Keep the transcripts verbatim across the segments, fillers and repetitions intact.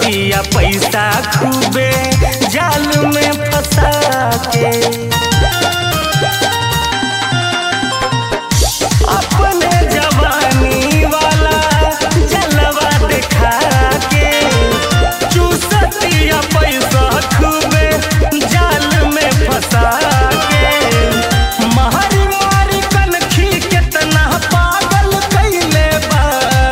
चूसतिया पैसा खूबे जाल में फंसा के अपने जवानी वाला जलवा दिखा के चूसतिया पैसा खूबे जाल में फंसा के मारी मारी कनखी कितना पागल कैले बा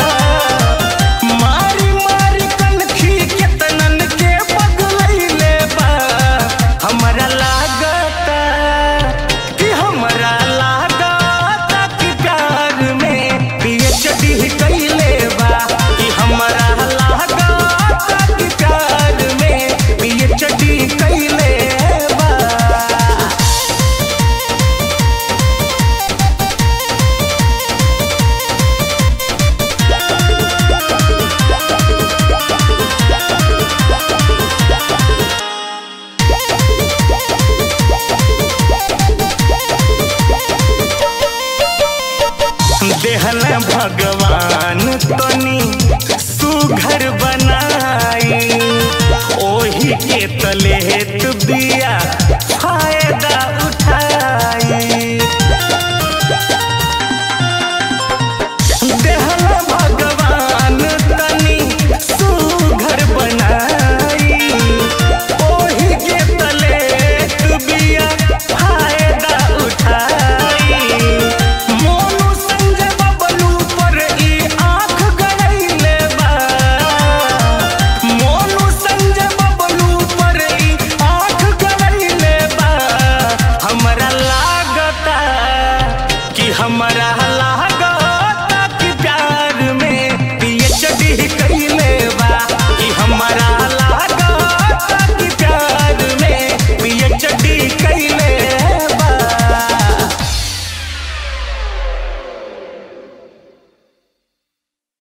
मारी मारी कनखी कितनन के पगलैले बा हमरा लागता कि हमरा लागता कि प्यार में पीएचडी कैले बा कि हमरा लागता कि प्यार में पीएचडी कैले बा। देहल भगवान तनी